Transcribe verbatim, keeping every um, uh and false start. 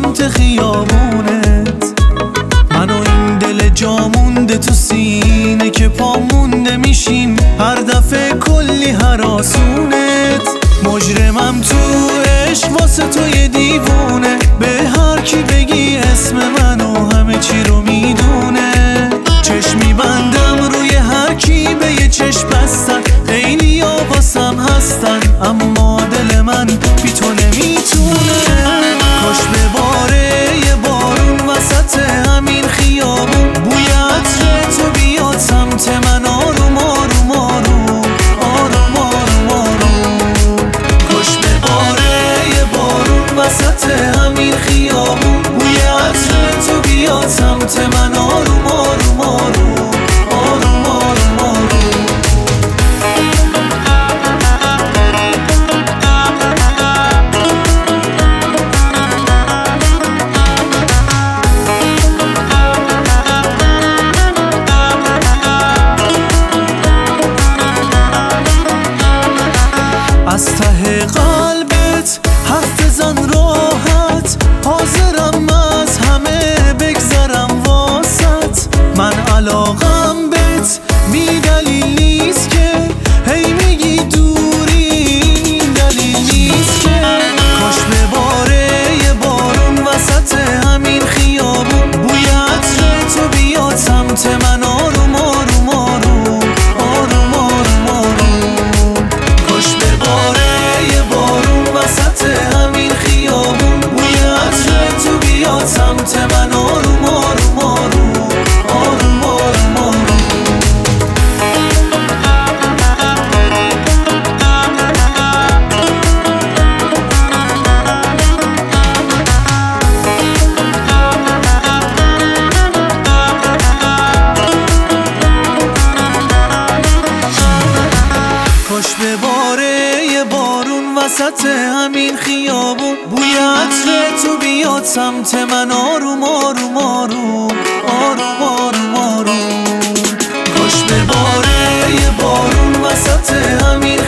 سمت خیابونت. من و این دل جا مونده تو سینه که پا مونده میشیم هر دفعه کلی هراسونت. مجرمم تو عشق واسه تو یه دیوونه، به هر کی بگی اسم منو همه چی رو میدونه. چشم میبندم روی هر کی به یه چشم بستن، خیلی ها واسم هستن اما دل من بی تو نمیتونه. کاش بباره یه بارون وسط همین خیابون، بوی عطر تو بیاد سمت من آروم آروم آروم آروم آروم آروم. کاش بباره یه بارون وسط همین خیابون، بوی عطر تو بیاد سمت من آروم آروم آروم آروم آروم آروم. از ته قلبت حرف بزن راحت، حاضرم از همه بگذرم واسط. من علاقم بهت بی دلیل نیست که هی میگی دوری، این دلیل نیست که. کاش بباره یه بارون وسط همین خیابون، بوی عطر تو بیاد سمت من آروم آروم آروم آروم آروم آروم. کاش بباره یه بارون وسط همین خیابون، بوی عطر تو بیاد سمت من آروم آروم آروم آروم آروم آروم. کاش بباره یه بارون وسط همین خیابون، بوی عطر تو بیاد سمت من آروم آروم آروم آروم آروم آروم. کاش بباره یه بارون وسط همین